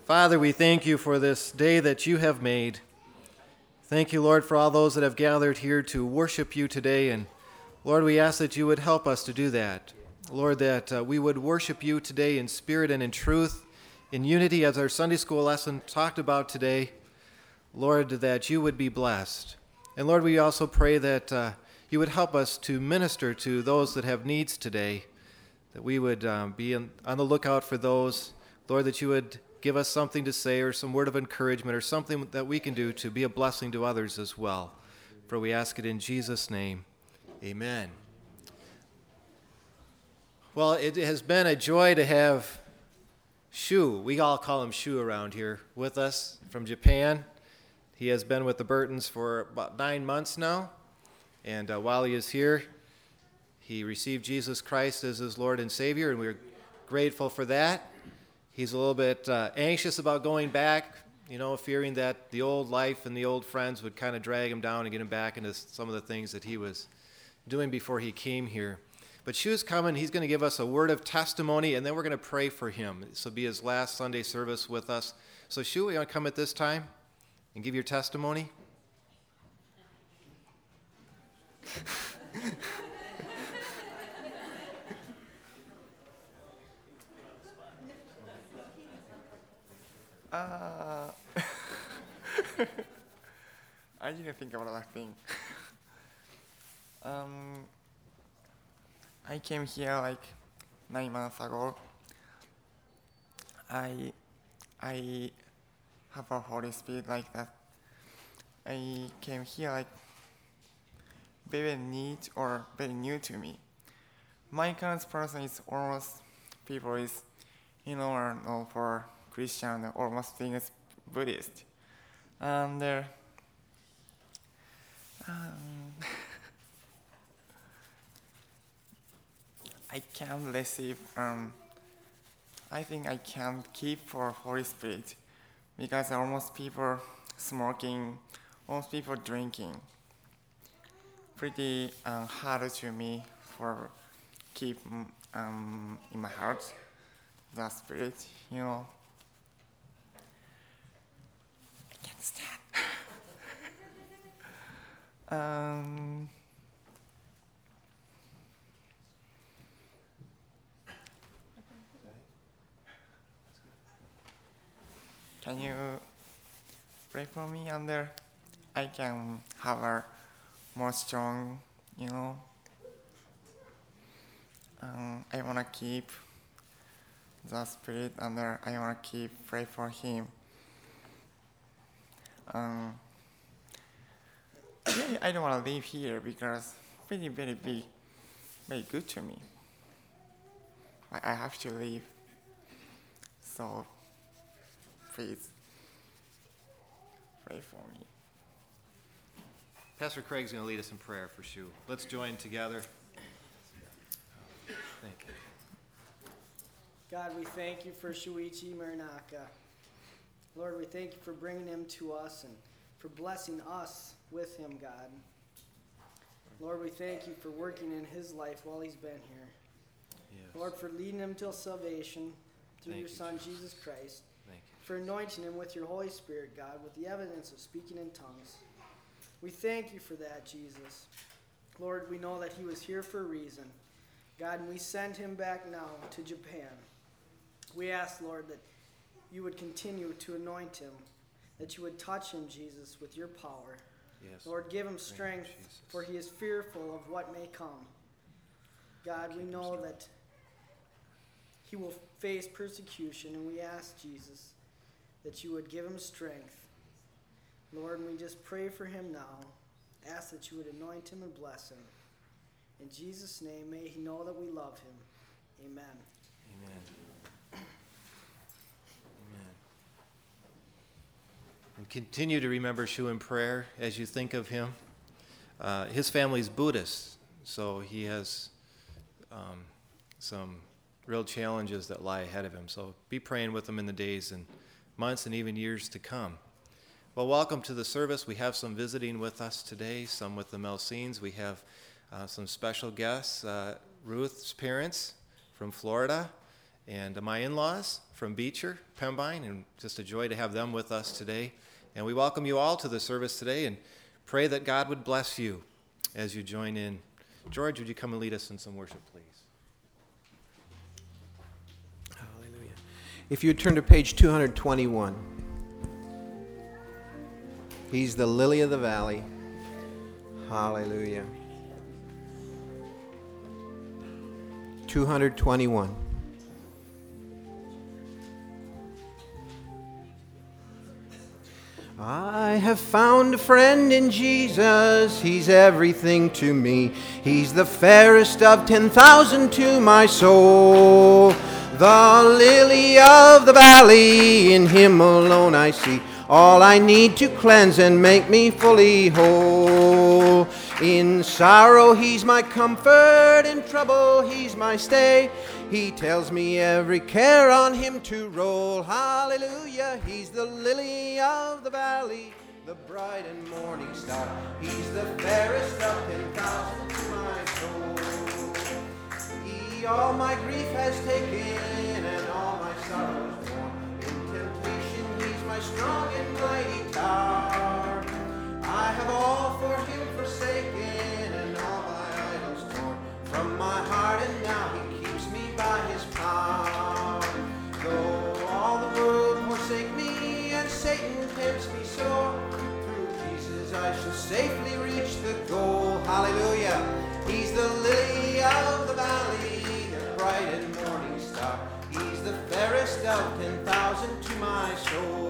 Father, we thank you for this day that you have made. Thank you, Lord, for all those that have gathered here to worship you today. And Lord, we ask that you would help us to do that. Lord, that we would worship you today in spirit and in truth, in unity as our Sunday school lesson talked about today. Lord, that you would be blessed. And Lord, we also pray that you would help us to minister to those that have needs today, that we would be on the lookout for those. Lord, that you would give us something to say or some word of encouragement or something that we can do to be a blessing to others as well. For we ask it in Jesus' name. Amen. Well, it has been a joy to have Shu, we all call him Shu around here, with us from Japan. He has been with the Burtons for about 9 months now. And while he is here, he received Jesus Christ as his Lord and Savior, and we're grateful for that. He's a little bit anxious about going back, fearing that the old life and the old friends would kind of drag him down and get him back into some of the things that he was doing before he came here. But Shu's coming. He's going to give us a word of testimony, and then we're going to pray for him. This will be his last Sunday service with us. So Shu, you want to come at this time and give your testimony? I didn't think about that thing. I came here like 9 months ago. I have a Holy Spirit like that. I came here like very neat or very new to me. My current person is almost people is or know for Christian or almost being Buddhist. And I can receive, I think I can keep for Holy Spirit because almost people smoking, almost people drinking. Pretty hard to me for keep in my heart the Spirit, I can't stand. Can you pray for me and I can have a more strong, I want to keep the Spirit and I want to keep pray for him. I don't want to live here because very, very big, very good to me. I have to leave. So please pray for me. Pastor Craig's going to lead us in prayer for Shu. Let's join together. Thank you. God, we thank you for Shuichi Muranaka. Lord, we thank you for bringing him to us and for blessing us with him, God. Lord, we thank you for working in his life while he's been here. Yes. Lord, for leading him till salvation through Thank your you, Son, Jesus. Jesus Christ. Thank you. For anointing him with your Holy Spirit, God, with the evidence of speaking in tongues. We thank you for that, Jesus. Lord, we know that he was here for a reason. God, and we send him back now to Japan. We ask, Lord, that you would continue to anoint him, that you would touch him, Jesus, with your power. Yes. Lord, give him strength, for he is fearful of what may come. God, we know that he will face persecution, and we ask, Jesus, that you would give him strength. Lord, and we just pray for him now. Ask that you would anoint him and bless him. In Jesus' name, may he know that we love him. Amen. Amen. Amen. And continue to remember Shu in prayer as you think of him. His family's Buddhist, so he has some real challenges that lie ahead of him. So be praying with him in the days and months and even years to come. Well, welcome to the service. We have some visiting with us today, some with the Melsines. We have some special guests, Ruth's parents from Florida, and my in-laws from Beecher, Pembine, and just a joy to have them with us today. And we welcome you all to the service today and pray that God would bless you as you join in. George, would you come and lead us in some worship, please? Hallelujah. If you turn to page 221. He's the lily of the valley. Hallelujah. 221. I have found a friend in Jesus. He's everything to me. He's the fairest of 10,000 to my soul. The lily of the valley, in him alone I see all I need to cleanse and make me fully whole. In sorrow he's my comfort, in trouble he's my stay. He tells me every care on him to roll. Hallelujah, he's the lily of the valley, the bright and morning star. He's the fairest of 10,000 to my soul. He all my grief has taken and all my sorrows borne. In temptation he's my strong and mighty tower. I have all for him forsaken and all my idols torn from my heart, and now he keeps me by his power. Though all the world forsake me and Satan tempts me sore, through Jesus I shall safely reach the goal. Hallelujah. He's the lily of the valley, the bright and morning star. He's the fairest of 10,000 to my soul.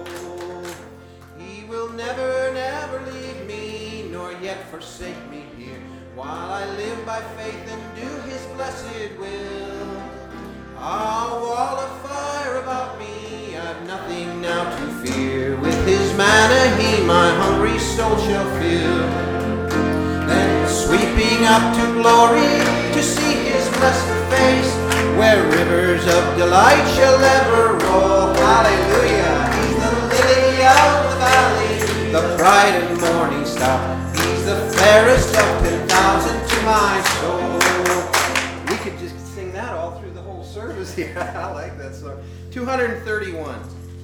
He will never, never leave me, nor yet forsake me here, while I live by faith and do his blessed will. A wall of fire about me, I've nothing now to fear. With his manna he my hungry soul shall fill. Then sweeping up to glory, to see his blessed face, where rivers of delight shall ever roll. Hallelujah. He's the lily of the valley, the bright and morning star. He's the fairest of 10,000 to my soul. We could just sing that all through the whole service here. I like that song. 231.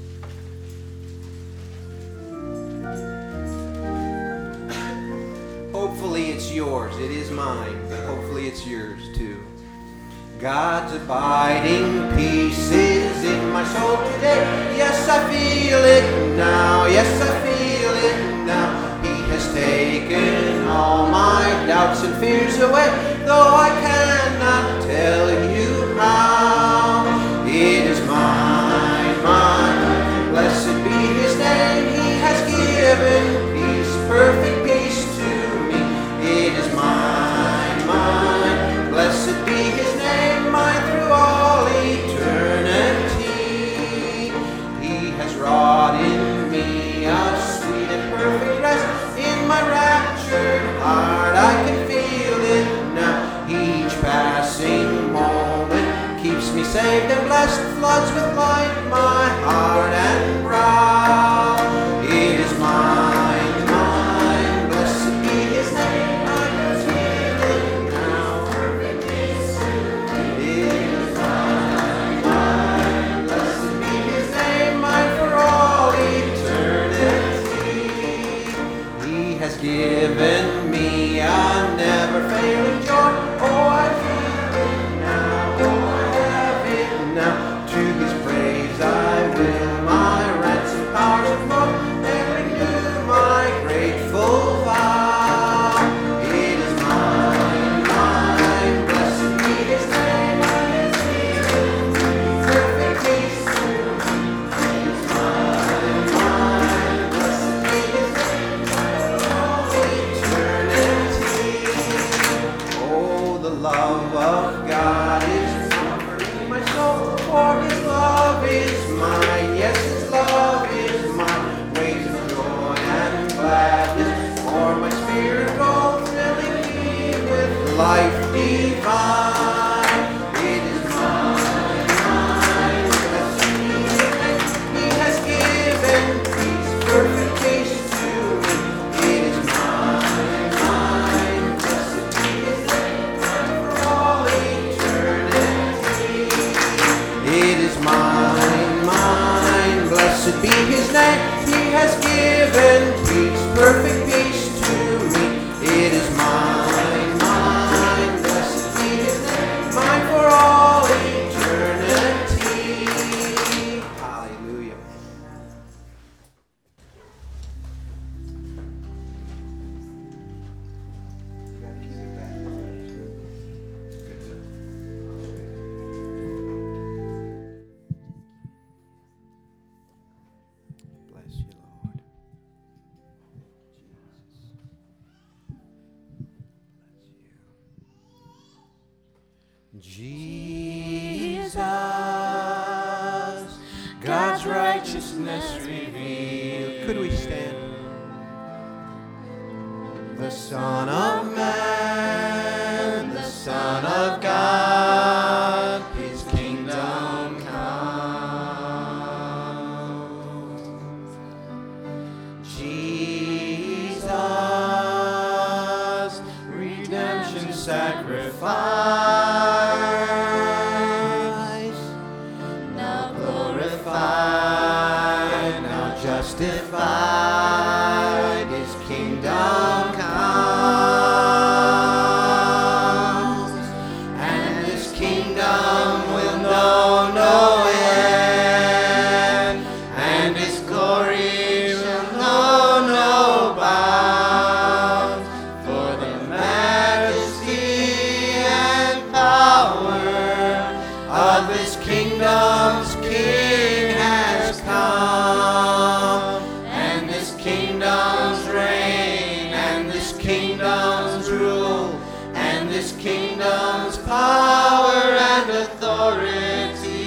Hopefully it's yours. It is mine, but hopefully it's yours too. God's abiding peace is in my soul today. Yes, I feel it now. Yes, I feel it now. He has taken all my doubts and fears away, though I cannot tell you how. It is mine, mine. Blessed be his name. He has given peace, perfect peace to me. It is mine, mine. Blessed be his name, mine through all eternity. He has righteousness revealed. Could we stand? The Son of Man, the Son of God, His kingdom comes. Jesus, redemption sacrifice, now glorified, now justified, His kingdom comes, and His kingdom will know no end, and His glory shall know no bounds, for the majesty and power of His kingdom's King has come, and this kingdom's reign, and this kingdom's rule, and this kingdom's power and authority.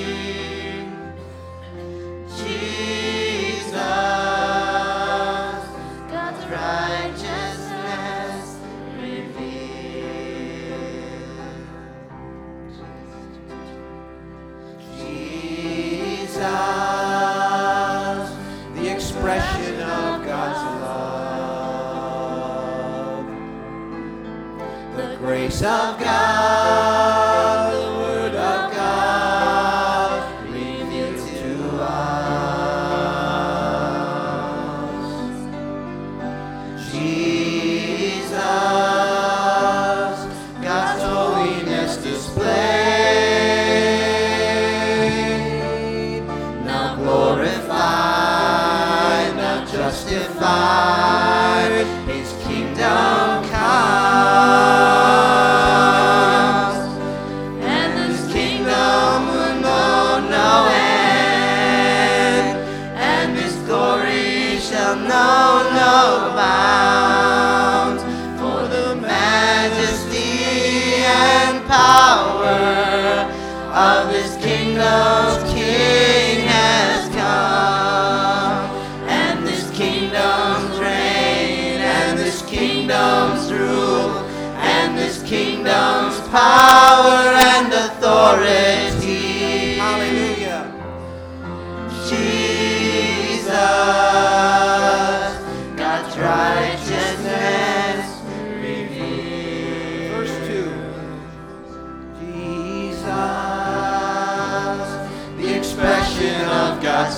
Jesus, God's righteousness revealed. Jesus, the expression of God's love, the grace of God, the Word of God revealed to us. Jesus, God's holiness displayed, now glorified, now justified, His kingdom comes, and His kingdom will know no end, and His glory shall know no bounds, for the majesty and power of His kingdom's King has come, and this kingdom's reign, and this kingdom's rule, and this kingdom's power and authority. Hallelujah. Jesus, God's righteousness revealed. Verse 2. Jesus, the expression of God's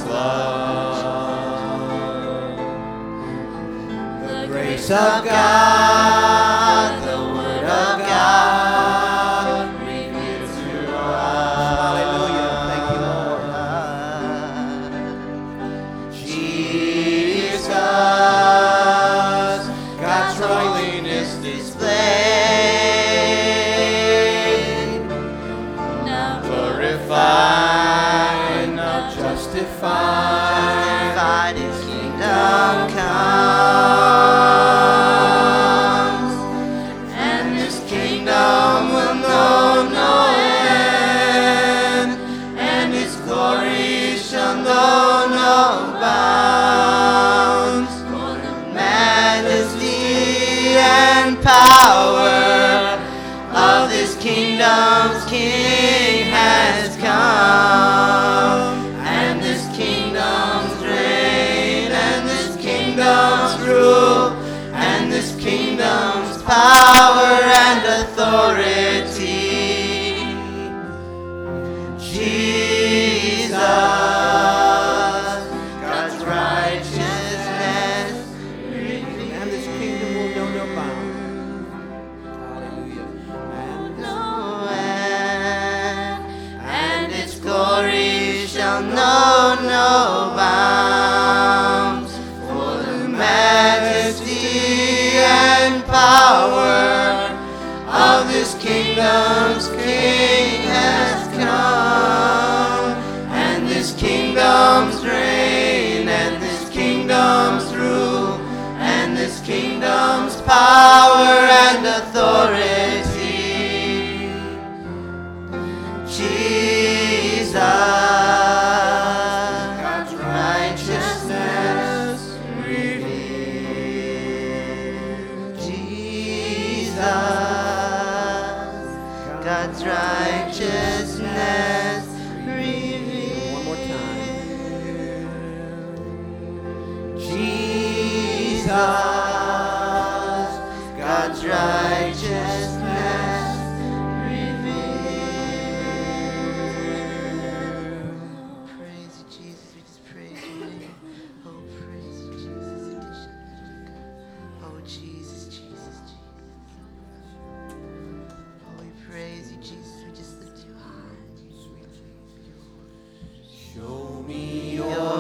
love, the grace of God, the Word of God revealed to us. Hallelujah. Thank you, Lord. Jesus, God's holiness displayed, now glorified, now justified, His kingdom comes, and His kingdom will know no end, and His glory shall know no bounds, for the majesty and power of this kingdom's King has come, and this kingdom's reign, and this kingdom's rule, and this kingdom's power and authority. Jesus, God's righteousness revealed. And this kingdom will know no bounds. Hallelujah. No end, and its glory shall know no bounds, for the majesty and power of this kingdom's King has come, and this kingdom's reign, and this kingdom's rule, and this kingdom's power and authority. Jesus, God's righteousness revealed. One more time. Jesus, God's righteousness revealed. Praise you, Jesus. We just praise your name. Oh, praise you, Jesus. Oh, Jesus, Jesus, Jesus. Oh, we praise you, Jesus. We just lift you high. show me your Your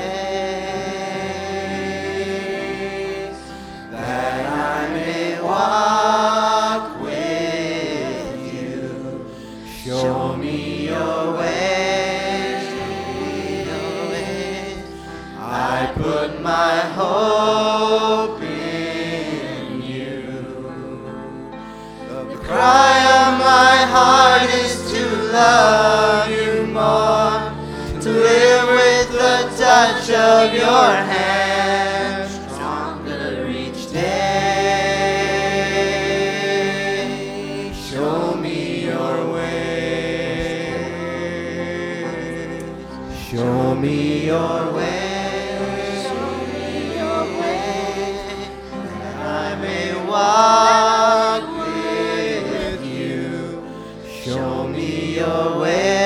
ways, that I may walk with you. show me your ways, your ways. I Put my hope in you. The cry of my heart is to love you more, to live with the touch of your hand, stronger each day. show me your way. Show me your way. That I may walk with you. Show me your way.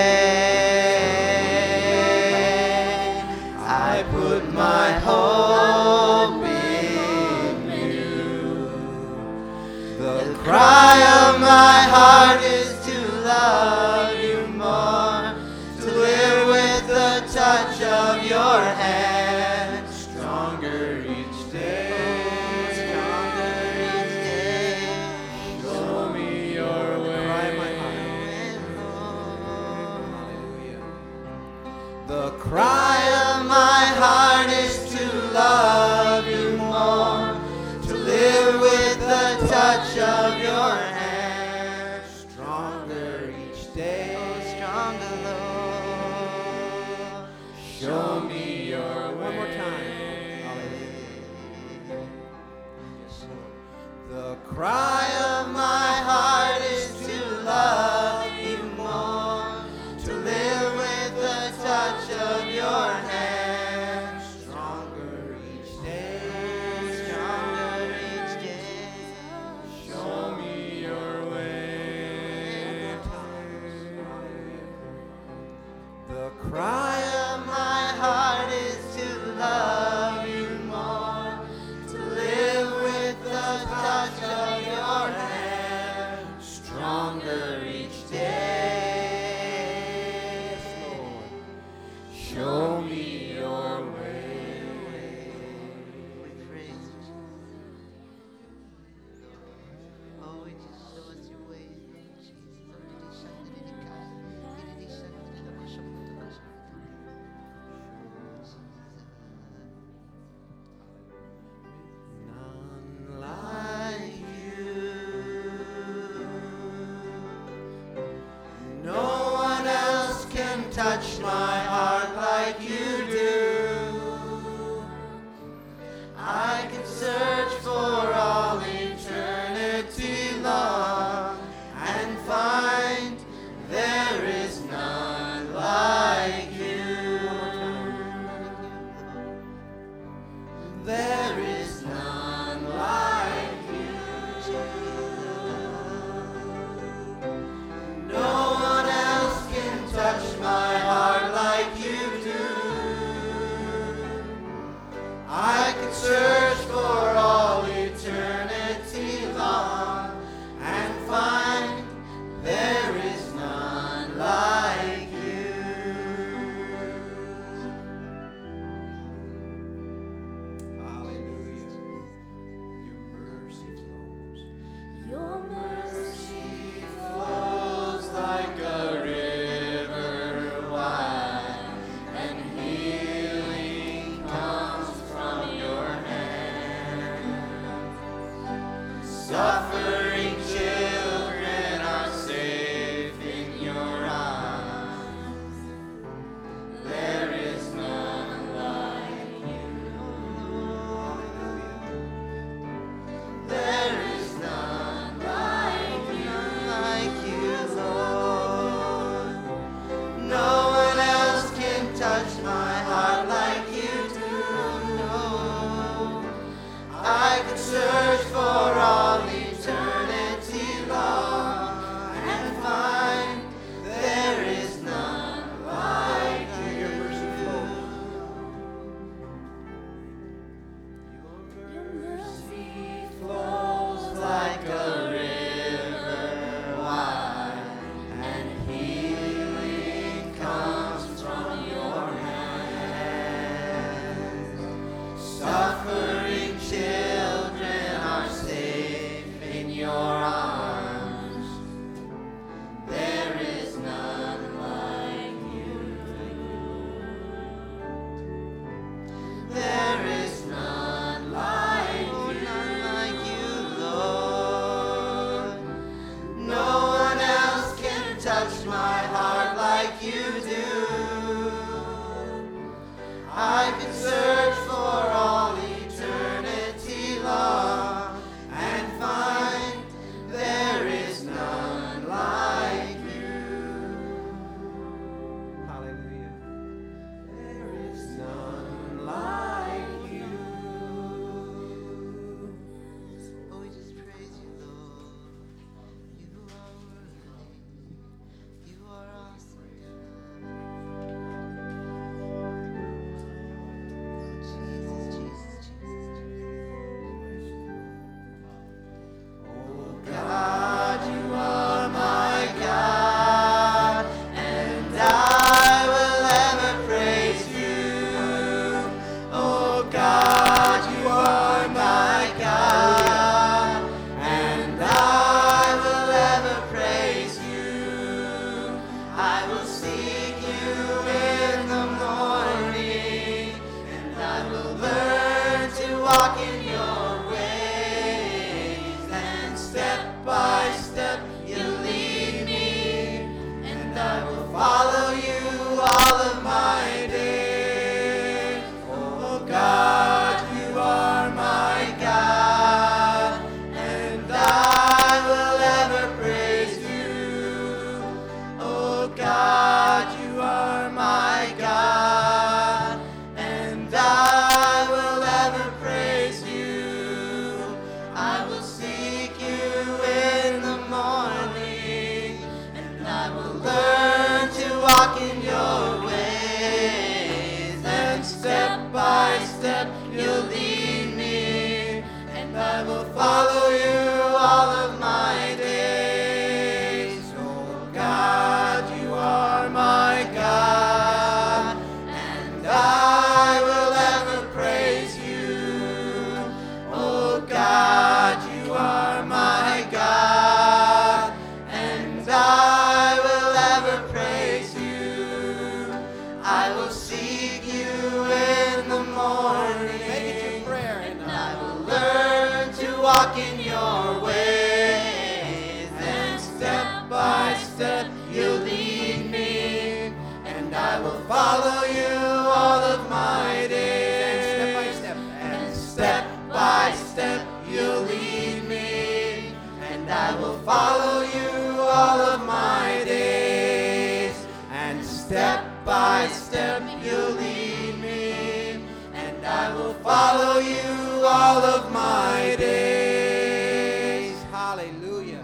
I put my hope in you. The cry of my heart is to love you more, to live with the touch of your hand, stronger each day. Stronger each day. Show me your way. The Cry of my heart is to love you more, to live with the touch of your hand, stronger each day. stronger Lord. Show me your way. One more time. The Cry of my heart is to love you more, to live with the touch of your hand, stronger each day. stronger each day. Show me your way. The cry of my heart is to love you more, to live with the touch of your hand, stronger each day. show me your way. We praise you, Jesus. Oh, we just show us your ways, Lord None like you. No one else can touch my heart like you do. I can search for all eternity long and find there is none like you. There is none like you. No one else can touch my heart like you do. I can search for all eternity long and find there is none like you. Hallelujah. Your mercy flows. Your mercy flows like a river wide, and healing comes from your hand. search for all eternity long and find there is none like you. Hallelujah. There is none like you. Oh, we just praise you, Lord. You are worthy. You are awesome. Jesus, Jesus, Jesus, Oh God, you are my God, and I will ever praise you. Oh God, you are my God, and I will ever praise you. I will seek you in the morning, and I will learn to walk in your ways, and step by step you lead me, and I will follow you all of my days. Oh God, you are my God, and I will ever praise you. Oh God, you are my God, and I will ever praise you. I will seek you in the morning, and I will learn to walk in your ways, and step by step you'll lead me, and I will follow you all of my days. Oh God, you are my God, and I will ever praise you. Oh God, you are my God, and I will ever praise you. I will seek you in the morning. Make it your prayer. And I will learn to walk in your ways, and step by step you lead me, and I will follow you all of my days. Step by step. And step by step you lead me, and I will follow you all of my days. And step by step you lead me, and I will follow you all of my days. Hallelujah.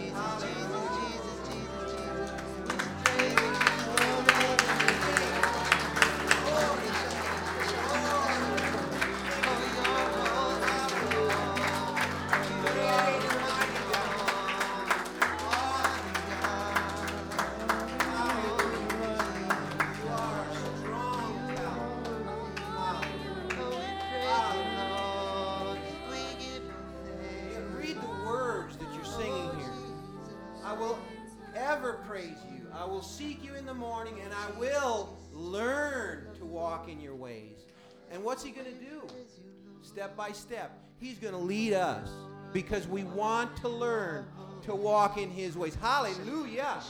Read the words that you're singing here. I will ever praise you. I will seek you in the morning, and I will learn to walk in your ways. And what's he going to do? Step by step. He's going to lead us because we want to learn to walk in his ways. Hallelujah.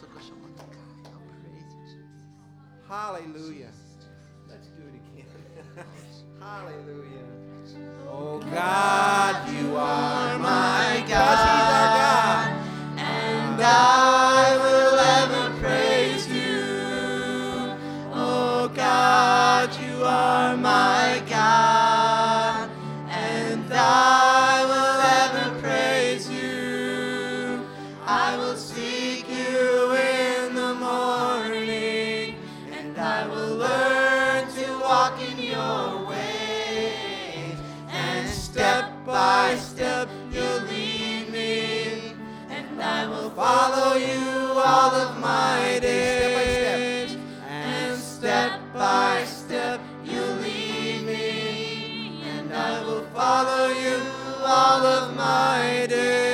Hallelujah. Let's do it again. Hallelujah. Oh God, you are my God. He's our God. And I will ever praise you. Oh God, you are my God, and I will ever praise you. I will seek you in the morning, and I will learn to walk in your ways, and step by step you'll lead me, and I will follow you all of my days. And step by step you lead me, and I will follow you all of my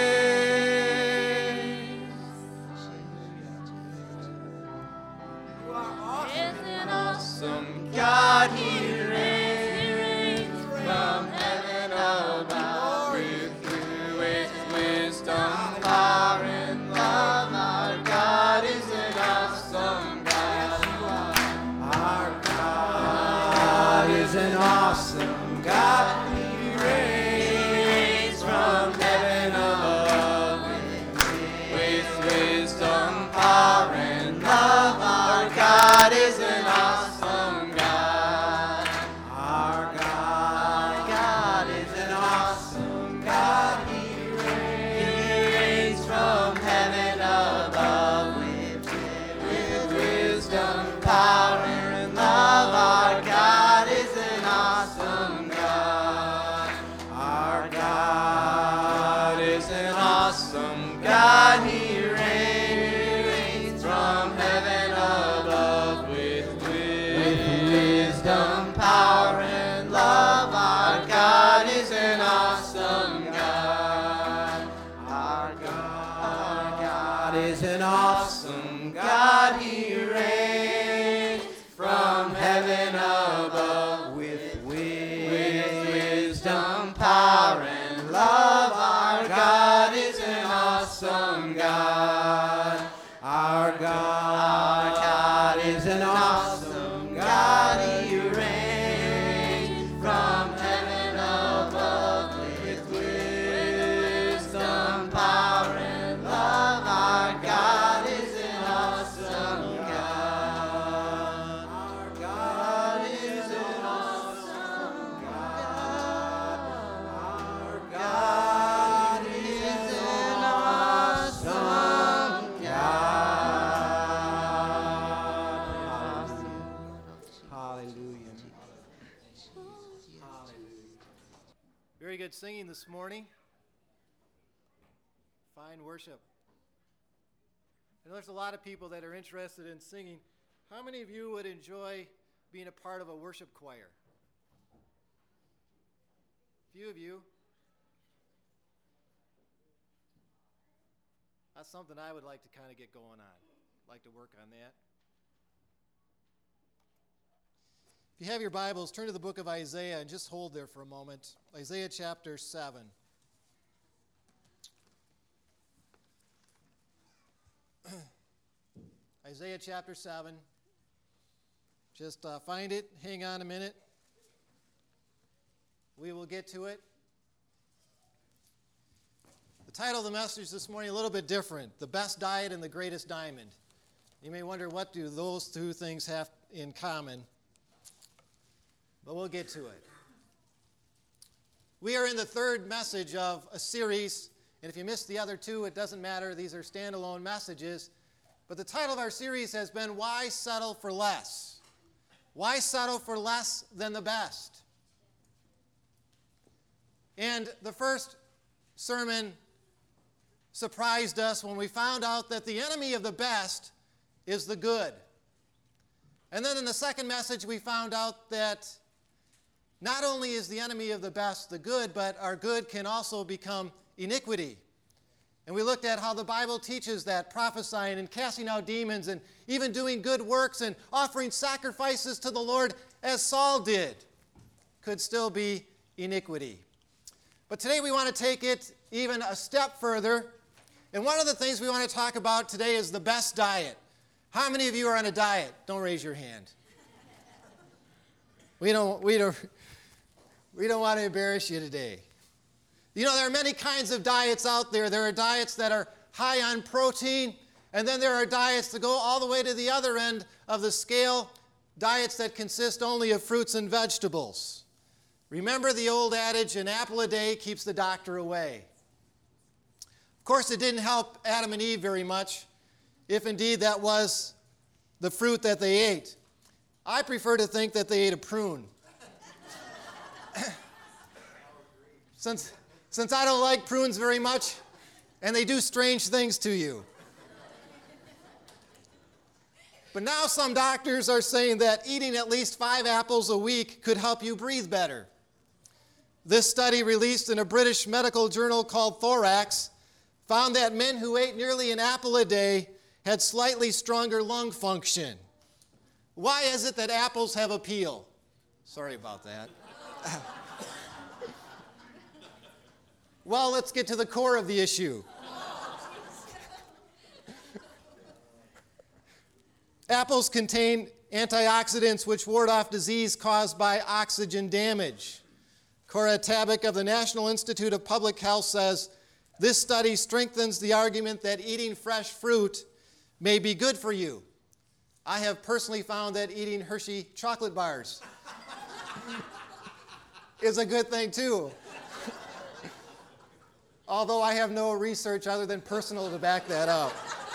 days. You are awesome. Is an awesome God, He awesome God. He reigns from heaven above with wisdom, power, and love. Our God is an awesome God. Our God is an awesome God. He reigns from heaven above with wisdom, power, and love. Our God is an awesome God. Our God is an awesome God. He reigns from heaven above with wisdom, power, and love. Our God is an awesome God. Our God is an awesome God. He reigns from heaven above with wisdom, power, and love. Our God is an awesome God. Our God is an awesome God. He reigns from heaven above with wisdom, power, and love. Our God is an awesome God. Our God is an awesome God. Our God is an awesome God. Hallelujah. Very good singing this morning. Fine worship. I know there's a lot of people that are interested in singing. How many of you would enjoy being a part of a worship choir? A few of you. That's something I would like to kind of get going on. Like to work on that. If you have your Bibles, turn to the book of Isaiah and just hold there for a moment. Isaiah chapter 7. Isaiah chapter 7. Just find it. Hang on a minute. We will get to it. The title of the message this morning is a little bit different. The Best Diet and the Greatest Diamond. You may wonder, what do those two things have in common? But we'll get to it. We are in the third message of a series, and if you missed the other two, it doesn't matter. These are standalone messages. But the title of our series has been, Why Settle for Less? Why settle for less than the best? And the first sermon surprised us when we found out that the enemy of the best is the good. And then in the second message, we found out that not only is the enemy of the best the good, but our good can also become iniquity. And we looked at how the Bible teaches that prophesying and casting out demons and even doing good works and offering sacrifices to the Lord, as Saul did, could still be iniquity. But today we want to take it even a step further. And one of the things we want to talk about today is the best diet. How many of you are on a diet? Don't raise your hand. We don't want to embarrass you today. You know, there are many kinds of diets out there. There are diets that are high on protein, and then there are diets that go all the way to the other end of the scale, diets that consist only of fruits and vegetables. Remember the old adage, an apple a day keeps the doctor away. Of course, it didn't help Adam and Eve very much, if indeed that was the fruit that they ate. I prefer to think that they ate a prune. Since I don't like prunes very much, and they do strange things to you. But now some doctors are saying that eating at least 5 apples a week could help you breathe better. This study, released in a British medical journal called Thorax, found that men who ate nearly an apple a day had slightly stronger lung function. Why is it that apples have appeal? Sorry about that. Well, let's get to the core of the issue. Apples contain antioxidants which ward off disease caused by oxygen damage. Cora Tabak of the National Institute of Public Health says, this study strengthens the argument that eating fresh fruit may be good for you. I have personally found that eating Hershey chocolate bars is a good thing too. Although I have no research other than personal to back that up.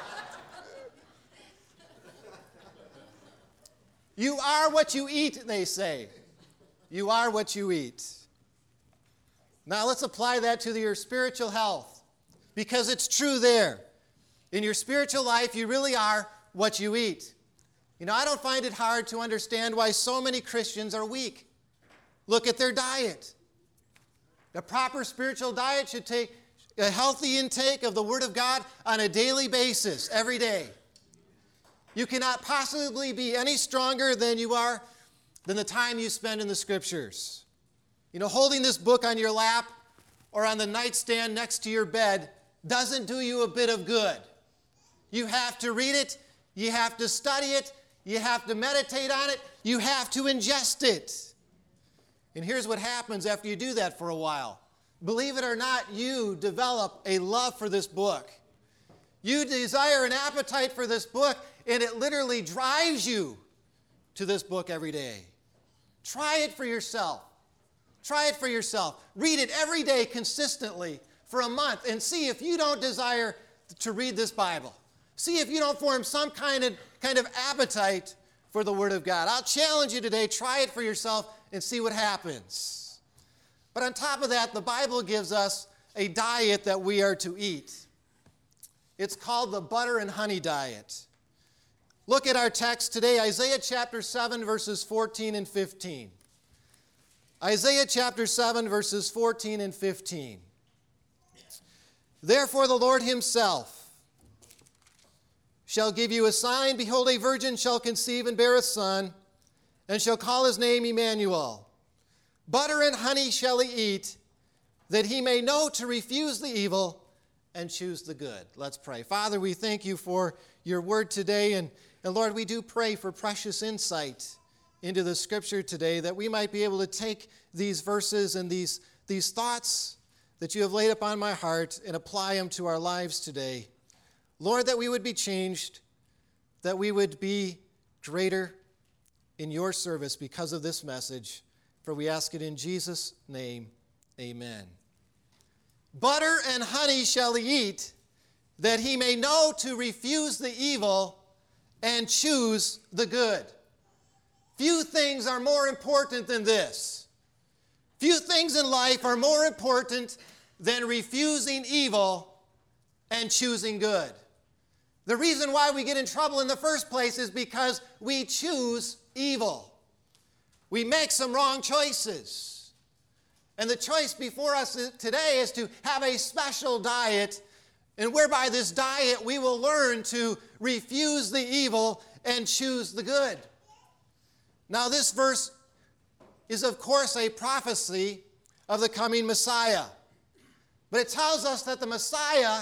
You are what you eat, they say. You are what you eat. Now let's apply that to your spiritual health, because it's true there. In your spiritual life, you really are what you eat. You know, I don't find it hard to understand why so many Christians are weak. Look at their diet. A proper spiritual diet should take a healthy intake of the Word of God on a daily basis, every day. You cannot possibly be any stronger than you are than the time you spend in the Scriptures. You know, holding this book on your lap or on the nightstand next to your bed doesn't do you a bit of good. You have to read it, you have to study it, you have to meditate on it, you have to ingest it. And here's what happens after you do that for a while. Believe it or not, you develop a love for this book. You desire an appetite for this book, and it literally drives you to this book every day. Try it for yourself. Try it for yourself. Read it every day consistently for a month and see if you don't desire to read this Bible. See if you don't form some kind of appetite for the Word of God. I'll challenge you today. Try it for yourself and see what happens. But on top of that, the Bible gives us a diet that we are to eat. It's called the butter and honey diet. Look at our text today, Isaiah chapter 7, verses 14 and 15. Isaiah chapter 7, verses 14 and 15. Therefore the Lord himself shall give you a sign. Behold, a virgin shall conceive and bear a son, and shall call his name Emmanuel. Butter and honey shall he eat, that he may know to refuse the evil and choose the good. Let's pray. Father, we thank you for your word today, and Lord, we do pray for precious insight into the Scripture today, that we might be able to take these verses and these thoughts that you have laid upon my heart and apply them to our lives today. Lord, that we would be changed, that we would be greater in your service because of this message. For we ask it in Jesus' name, amen. Butter and honey shall he eat, that he may know to refuse the evil and choose the good. Few things are more important than this. Few things in life are more important than refusing evil and choosing good. The reason why we get in trouble in the first place is because we choose evil. We make some wrong choices. And the choice before us today is to have a special diet, and whereby this diet we will learn to refuse the evil and choose the good. Now this verse is of course a prophecy of the coming Messiah. But it tells us that the Messiah,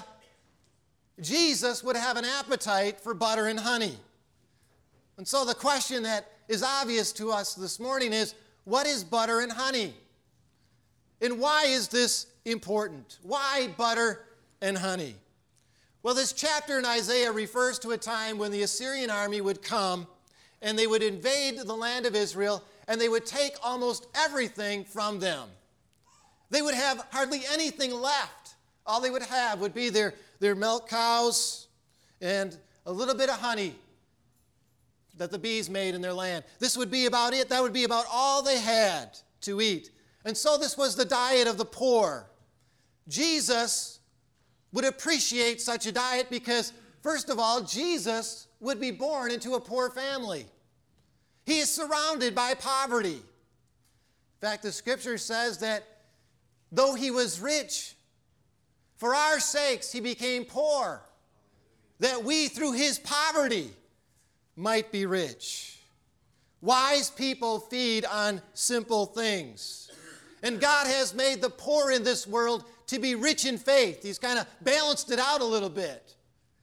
Jesus, would have an appetite for butter and honey. And so the question that is obvious to us this morning is, what is butter and honey? And why is this important? Why butter and honey? Well, this chapter in Isaiah refers to a time when the Assyrian army would come and they would invade the land of Israel and they would take almost everything from them. They would have hardly anything left. All they would have would be their milk cows and a little bit of honey that the bees made in their land. This would be about it. That would be about all they had to eat. And so this was the diet of the poor. Jesus would appreciate such a diet because, first of all, Jesus would be born into a poor family. He is surrounded by poverty. In fact, the Scripture says that though he was rich, for our sakes he became poor, that we through his poverty might be rich. Wise people feed on simple things. And God has made the poor in this world to be rich in faith. He's kind of balanced it out a little bit.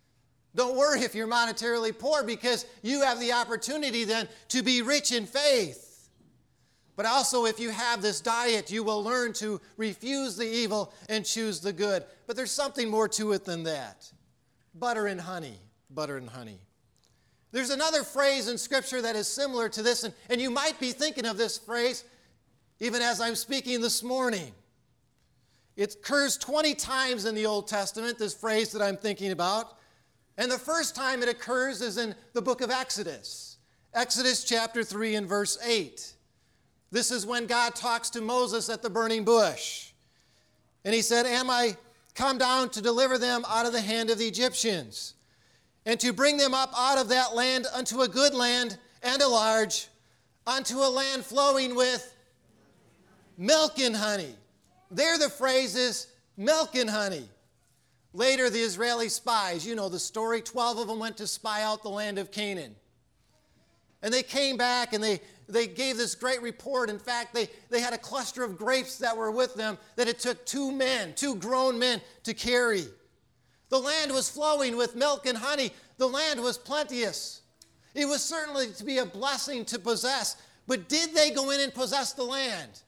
Don't worry if you're monetarily poor, because you have the opportunity then to be rich in faith. But also, if you have this diet, you will learn to refuse the evil and choose the good. But there's something more to it than that. Butter and honey. Butter and honey. There's another phrase in Scripture that is similar to this, and you might be thinking of this phrase even as I'm speaking this morning. It occurs 20 times in the Old Testament, this phrase that I'm thinking about. And the first time it occurs is in the book of Exodus. Exodus chapter 3 and verse 8. This is when God talks to Moses at the burning bush. And he said, "Am I come down to deliver them out of the hand of the Egyptians, and to bring them up out of that land unto a good land and a large, unto a land flowing with milk and honey." There the phrase is milk and honey. Later, the Israeli spies, you know the story, 12 of them went to spy out the land of Canaan. And they came back and they gave this great report. In fact, they had a cluster of grapes that were with them that it took two grown men to carry. The land was flowing with milk and honey. The land was plenteous. It was certainly to be a blessing to possess. But did they go in and possess the land?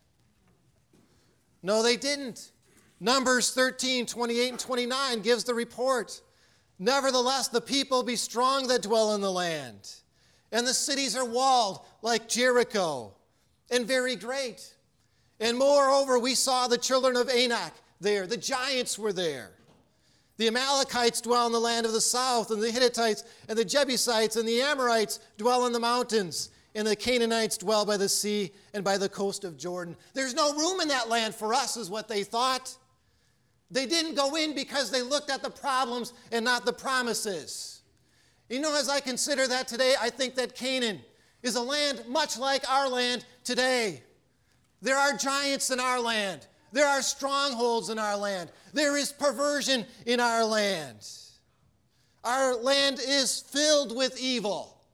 No, they didn't. Numbers 13, 28 and 29 gives the report. "Nevertheless, the people be strong that dwell in the land, and the cities are walled like Jericho, and very great. And moreover, we saw the children of Anak there. The giants were there. The Amalekites dwell in the land of the south, and the Hittites and the Jebusites and the Amorites dwell in the mountains, and the Canaanites dwell by the sea and by the coast of Jordan." There's no room in that land for us, is what they thought. They didn't go in because they looked at the problems and not the promises. You know, as I consider that today, I think that Canaan is a land much like our land today. There are giants in our land. There are strongholds in our land. There is perversion in our land. Our land is filled with evil.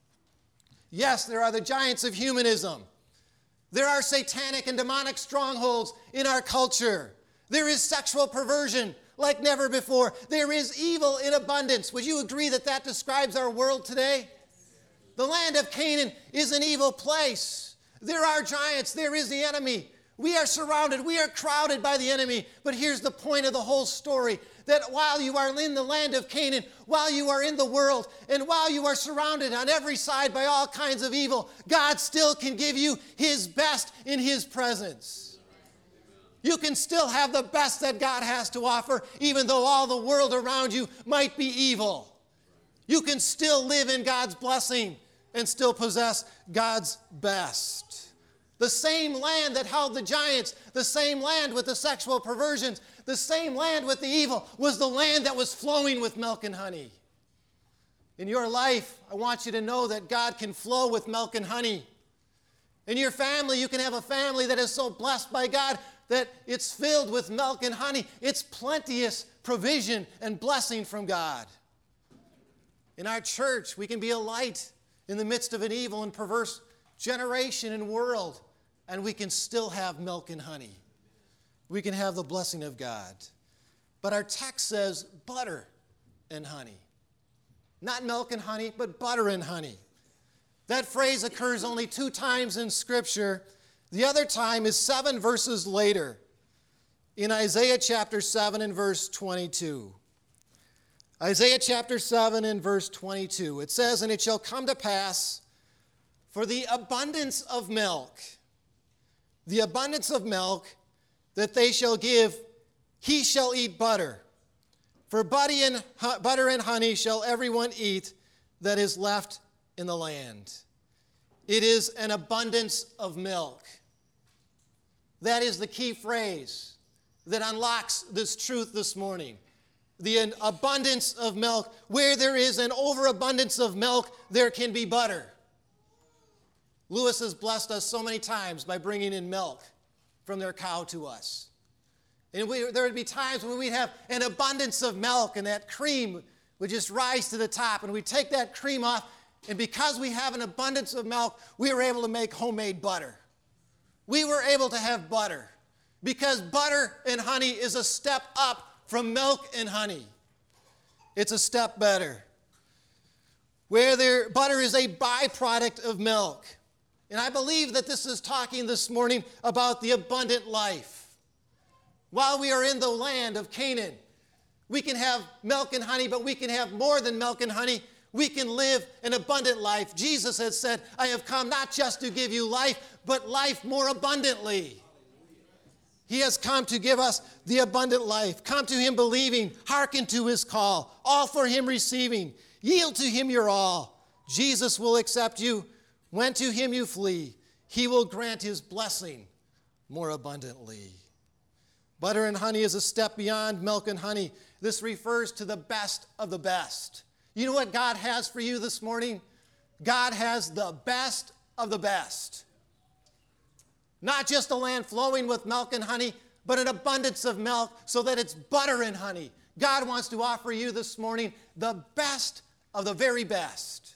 Yes, there are the giants of humanism. There are satanic and demonic strongholds in our culture. There is sexual perversion like never before. There is evil in abundance. Would you agree that that describes our world today? The land of Canaan is an evil place. There are giants. There is the enemy. We are surrounded. We are crowded by the enemy. But here's the point of the whole story, that while you are in the land of Canaan, while you are in the world, and while you are surrounded on every side by all kinds of evil, God still can give you His best in His presence. You can still have the best that God has to offer, even though all the world around you might be evil. You can still live in God's blessing and still possess God's best. The same land that held the giants, the same land with the sexual perversions, the same land with the evil, was the land that was flowing with milk and honey. In your life, I want you to know that God can flow with milk and honey. In your family, you can have a family that is so blessed by God that it's filled with milk and honey. It's plenteous provision and blessing from God. In our church, we can be a light in the midst of an evil and perverse generation and world, and we can still have milk and honey. We can have the blessing of God. But our text says butter and honey. Not milk and honey, but butter and honey. That phrase occurs only 2 times in Scripture. The other time is 7 verses later in Isaiah chapter 7 and verse 22. Isaiah chapter 7 and verse 22. It says, "And it shall come to pass for the abundance of milk, that they shall give, he shall eat butter. For butter and honey shall everyone eat that is left in the land." It is an abundance of milk. That is the key phrase that unlocks this truth this morning. The abundance of milk. Where there is an overabundance of milk, there can be butter. Lewis has blessed us so many times by bringing in milk from their cow to us. And there would be times when we'd have an abundance of milk and that cream would just rise to the top, and we'd take that cream off, and because we have an abundance of milk, we were able to make homemade butter. We were able to have butter because butter and honey is a step up from milk and honey. It's a step better. Butter is a byproduct of milk. And I believe that this is talking this morning about the abundant life. While we are in the land of Canaan, we can have milk and honey, but we can have more than milk and honey. We can live an abundant life. Jesus has said, I have come not just to give you life, but life more abundantly. He has come to give us the abundant life. Come to him believing, hearken to his call, all for him receiving. Yield to him your all. Jesus will accept you. When to him you flee, he will grant his blessing more abundantly. Butter and honey is a step beyond milk and honey. This refers to the best of the best. You know what God has for you this morning? God has the best of the best. Not just a land flowing with milk and honey, but an abundance of milk so that it's butter and honey. God wants to offer you this morning the best of the very best.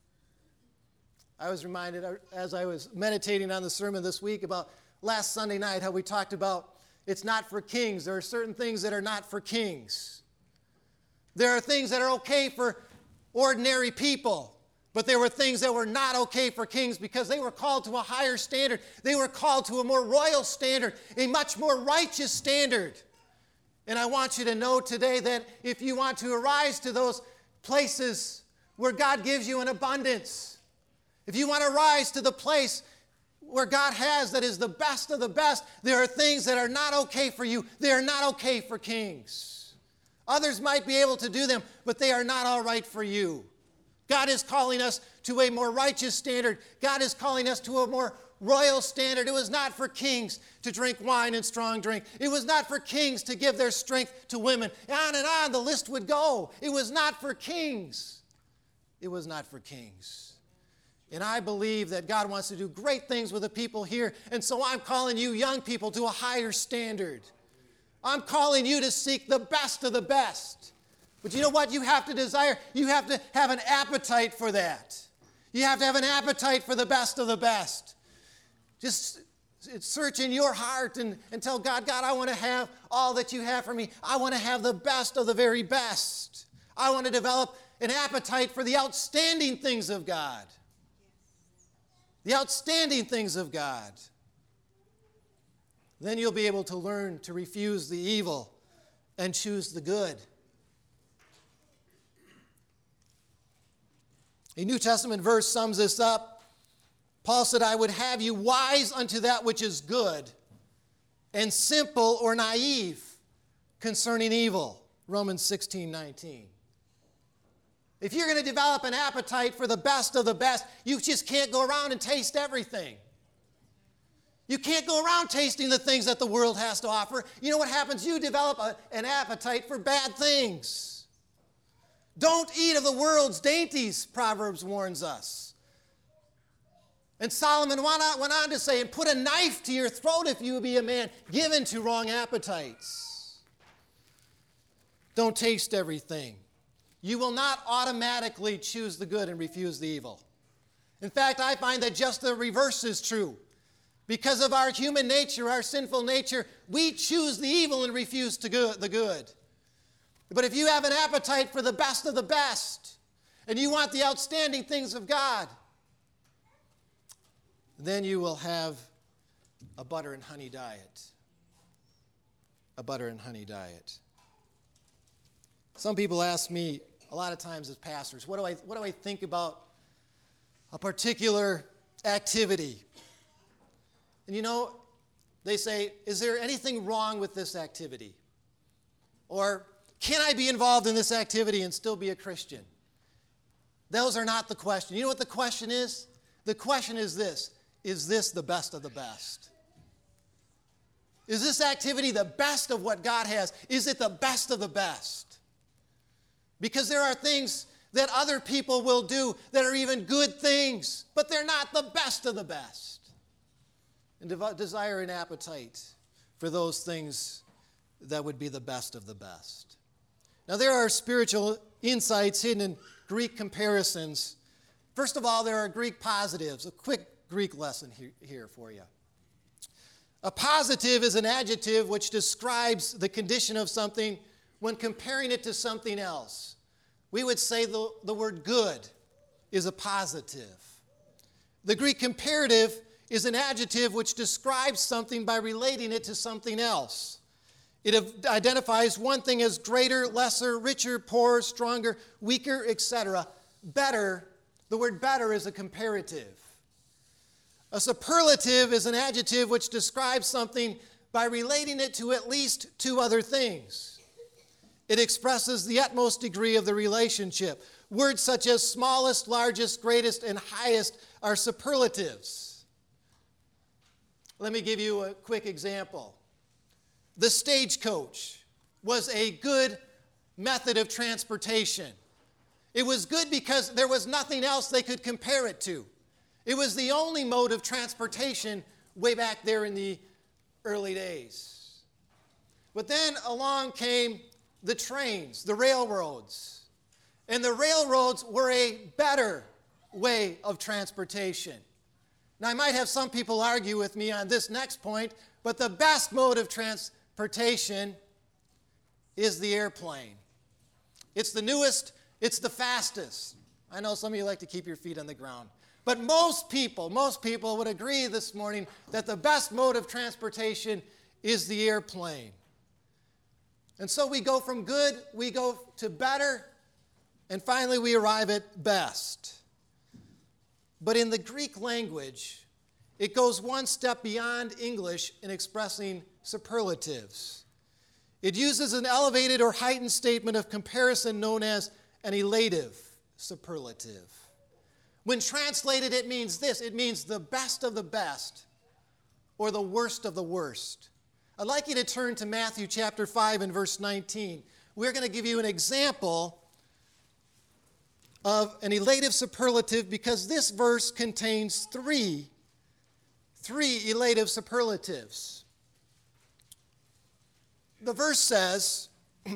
I was reminded as I was meditating on the sermon this week about last Sunday night, how we talked about it's not for kings. There are certain things that are not for kings. There are things that are okay for ordinary people, but there were things that were not okay for kings because they were called to a higher standard. They were called to a more royal standard, a much more righteous standard. And I want you to know today that if you want to arise to those places where God gives you an abundance, if you want to rise to the place where God has that is the best of the best, there are things that are not okay for you. They are not okay for kings. Others might be able to do them, but they are not all right for you. God is calling us to a more righteous standard. God is calling us to a more royal standard. It was not for kings to drink wine and strong drink. It was not for kings to give their strength to women. On and on the list would go. It was not for kings. It was not for kings. And I believe that God wants to do great things with the people here. And so I'm calling you young people to a higher standard. I'm calling you to seek the best of the best. But you know what you have to desire? You have to have an appetite for that. You have to have an appetite for the best of the best. Just search in your heart and tell God, God, I want to have all that you have for me. I want to have the best of the very best. I want to develop an appetite for the outstanding things of God. The outstanding things of God. Then you'll be able to learn to refuse the evil and choose the good. A New Testament verse sums this up. Paul said, I would have you wise unto that which is good and simple or naive concerning evil. Romans 16:19. If you're going to develop an appetite for the best of the best, you just can't go around and taste everything. You can't go around tasting the things that the world has to offer. You know what happens? You develop an appetite for bad things. Don't eat of the world's dainties, Proverbs warns us. And Solomon went on to say, and put a knife to your throat if you be a man given to wrong appetites. Don't taste everything. You will not automatically choose the good and refuse the evil. In fact, I find that just the reverse is true. Because of our human nature, our sinful nature, we choose the evil and refuse the good. But if you have an appetite for the best of the best, and you want the outstanding things of God, then you will have a butter and honey diet. A butter and honey diet. Some people ask me a lot of times as pastors, what do I think about a particular activity? And you know, they say, is there anything wrong with this activity? Or can I be involved in this activity and still be a Christian? Those are not the question. You know what the question is? The question is this: is this the best of the best? Is this activity the best of what God has? Is it the best of the best? Because there are things that other people will do that are even good things, but they're not the best of the best. And desire an appetite for those things that would be the best of the best. Now, there are spiritual insights hidden in Greek comparisons. First of all, there are Greek positives. A quick Greek lesson here for you. A positive is an adjective which describes the condition of something when comparing it to something else. we would say the word good is a positive. The Greek comparative is an adjective which describes something by relating it to something else. It identifies one thing as greater, lesser, richer, poorer, stronger, weaker, etc. Better, the word better is a comparative. A superlative is an adjective which describes something by relating it to at least two other things. It expresses the utmost degree of the relationship. Words such as smallest, largest, greatest, and highest are superlatives. Let me give you a quick example. The stagecoach was a good method of transportation. It was good because there was nothing else they could compare it to. It was the only mode of transportation way back there in the early days. But then along came the trains, the railroads. And the railroads were a better way of transportation. Now, I might have some people argue with me on this next point, but the best mode of transportation is the airplane. It's the newest, it's the fastest. I know some of you like to keep your feet on the ground. But most people would agree this morning that the best mode of transportation is the airplane. And so we go from good, we go to better, and finally we arrive at best. But in the Greek language, it goes one step beyond English in expressing superlatives. It uses an elevated or heightened statement of comparison known as an elative superlative. When translated, it means this. It means the best of the best or the worst of the worst. I'd like you to turn to Matthew chapter 5 and verse 19. We're going to give you an example of an elative superlative because this verse contains three elative superlatives. The verse says,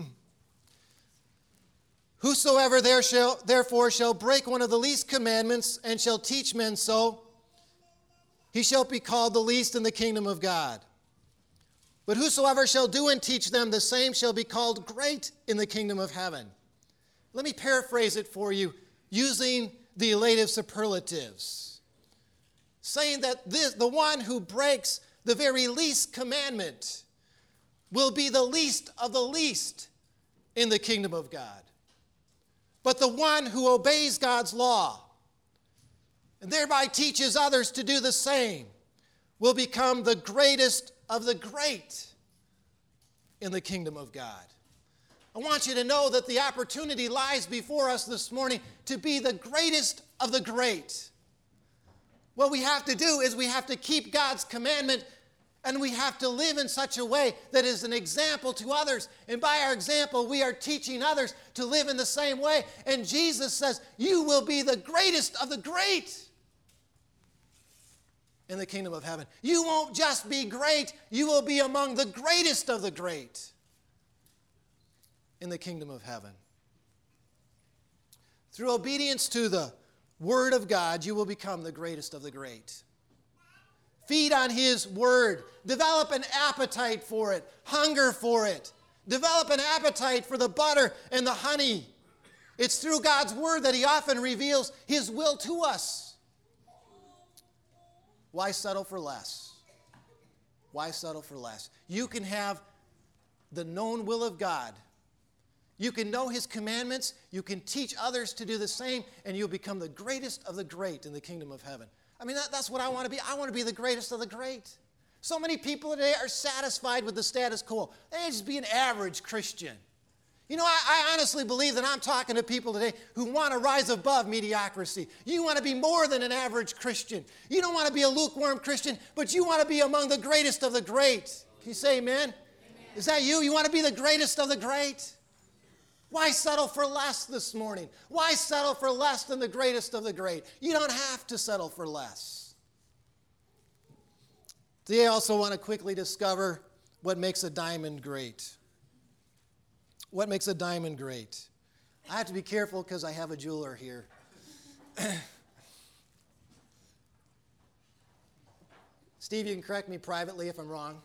"Whosoever therefore shall break one of the least commandments and shall teach men so, he shall be called the least in the kingdom of God. But whosoever shall do and teach them, the same shall be called great in the kingdom of heaven." Let me paraphrase it for you using the elative superlatives, saying that the one who breaks the very least commandment will be the least of the least in the kingdom of God. But the one who obeys God's law and thereby teaches others to do the same will become the greatest of the great in the kingdom of God. I want you to know that the opportunity lies before us this morning to be the greatest of the great. What we have to do is we have to keep God's commandment, and we have to live in such a way that is an example to others. And by our example, we are teaching others to live in the same way. And Jesus says, you will be the greatest of the great in the kingdom of heaven. You won't just be great, you will be among the greatest of the great in the kingdom of heaven. Through obedience to the Word of God, you will become the greatest of the great. Feed on His Word. Develop an appetite for it. Hunger for it. Develop an appetite for the butter and the honey. It's through God's Word that He often reveals His will to us. Why settle for less? Why settle for less? You can have the known will of God. You can know His commandments. You can teach others to do the same, and you'll become the greatest of the great in the kingdom of heaven. I mean, that's what I want to be. I want to be the greatest of the great. So many people today are satisfied with the status quo. They just be an average Christian. You know, I honestly believe that I'm talking to people today who want to rise above mediocrity. You want to be more than an average Christian. You don't want to be a lukewarm Christian, but you want to be among the greatest of the great. Can you say amen? Amen. Is that you? You want to be the greatest of the great? Why settle for less this morning? Why settle for less than the greatest of the great? You don't have to settle for less. Today I also want to quickly discover what makes a diamond great. What makes a diamond great? I have to be careful because I have a jeweler here. Steve, you can correct me privately if I'm wrong.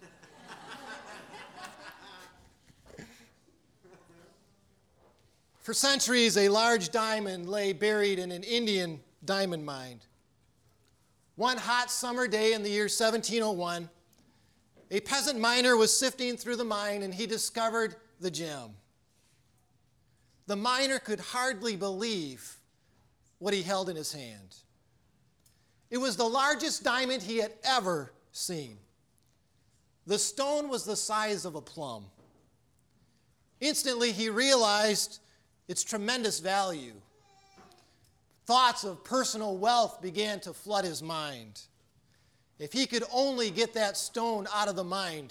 For centuries, a large diamond lay buried in an Indian diamond mine. One hot summer day in the year 1701, a peasant miner was sifting through the mine and he discovered the gem. The miner could hardly believe what he held in his hand. It was the largest diamond he had ever seen. The stone was the size of a plum. Instantly, he realized its tremendous value. Thoughts of personal wealth began to flood his mind. If he could only get that stone out of the mine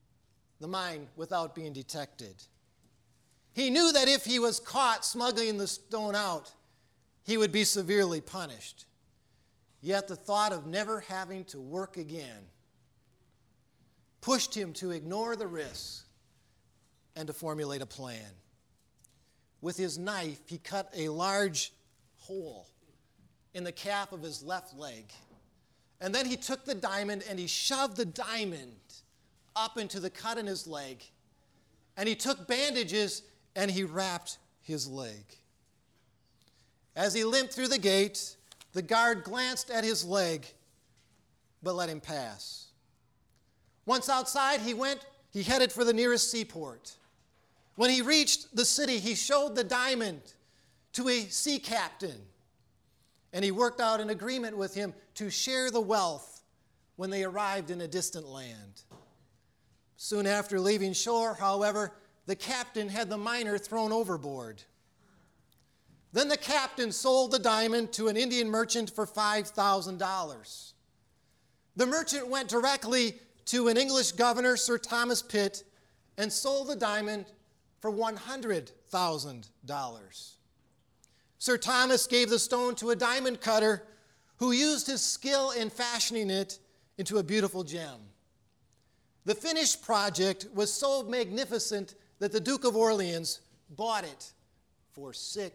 without being detected. He knew that if he was caught smuggling the stone out, he would be severely punished. Yet the thought of never having to work again pushed him to ignore the risks and to formulate a plan. With his knife, he cut a large hole in the calf of his left leg. And then he took the diamond and he shoved the diamond up into the cut in his leg. And he took bandages and he wrapped his leg. As he limped through the gate, the guard glanced at his leg, but let him pass. Once outside, he headed for the nearest seaport. When he reached the city, he showed the diamond to a sea captain, and he worked out an agreement with him to share the wealth when they arrived in a distant land. Soon after leaving shore, however, the captain had the miner thrown overboard. Then the captain sold the diamond to an Indian merchant for $5,000. The merchant went directly to an English governor, Sir Thomas Pitt, and sold the diamond for $100,000. Sir Thomas gave the stone to a diamond cutter who used his skill in fashioning it into a beautiful gem. The finished project was so magnificent that the Duke of Orleans bought it for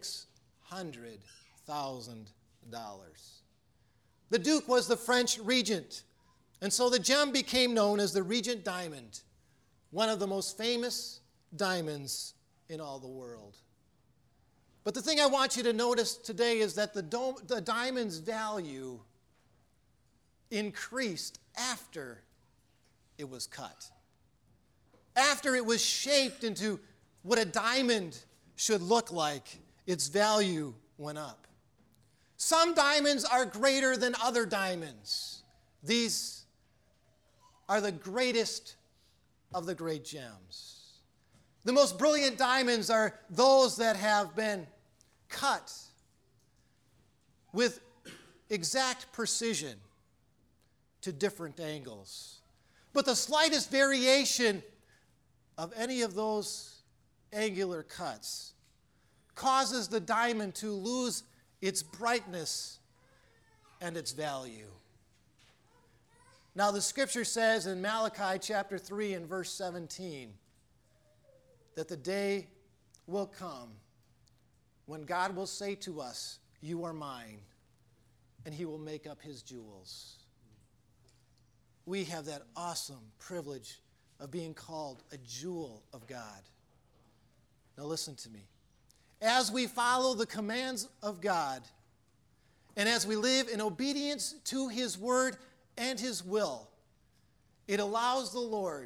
$600,000. The Duke was the French regent, and so the gem became known as the Regent Diamond, one of the most famous diamonds in all the world. But the thing I want you to notice today is that the diamond's value increased after it was cut. After it was shaped into what a diamond should look like, its value went up. Some diamonds are greater than other diamonds. These are the greatest of the great gems. The most brilliant diamonds are those that have been cut with exact precision to different angles. But the slightest variation of any of those angular cuts causes the diamond to lose its brightness and its value. Now, the scripture says in Malachi chapter 3 and verse 17 that the day will come when God will say to us, "You are mine," and he will make up his jewels. We have that awesome privilege of being called a jewel of God. Now listen to me. As we follow the commands of God, and as we live in obedience to his word and his will, it allows the Lord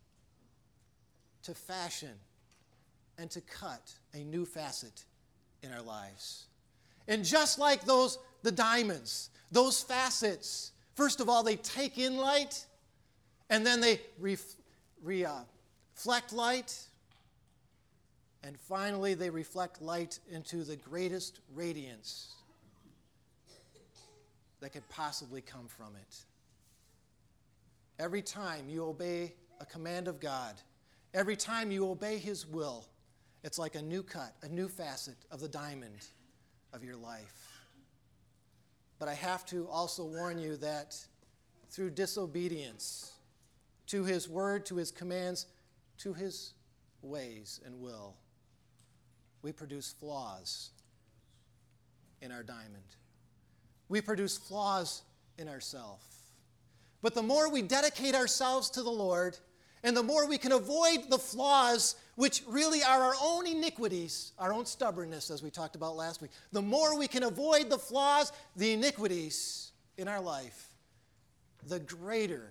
to fashion and to cut a new facet in our lives. And just like the diamonds, those facets, first of all, they take in light, and then they reflect light, and finally they reflect light into the greatest radiance that could possibly come from it. Every time you obey a command of God, every time you obey his will, it's like a new cut, a new facet of the diamond of your life. But I have to also warn you that through disobedience to his word, to his commands, to his ways and will, we produce flaws in our diamond. We produce flaws in ourselves. But the more we dedicate ourselves to the Lord, and the more we can avoid the flaws which really are our own iniquities, our own stubbornness, as we talked about last week, the more we can avoid the flaws, the iniquities in our life, the greater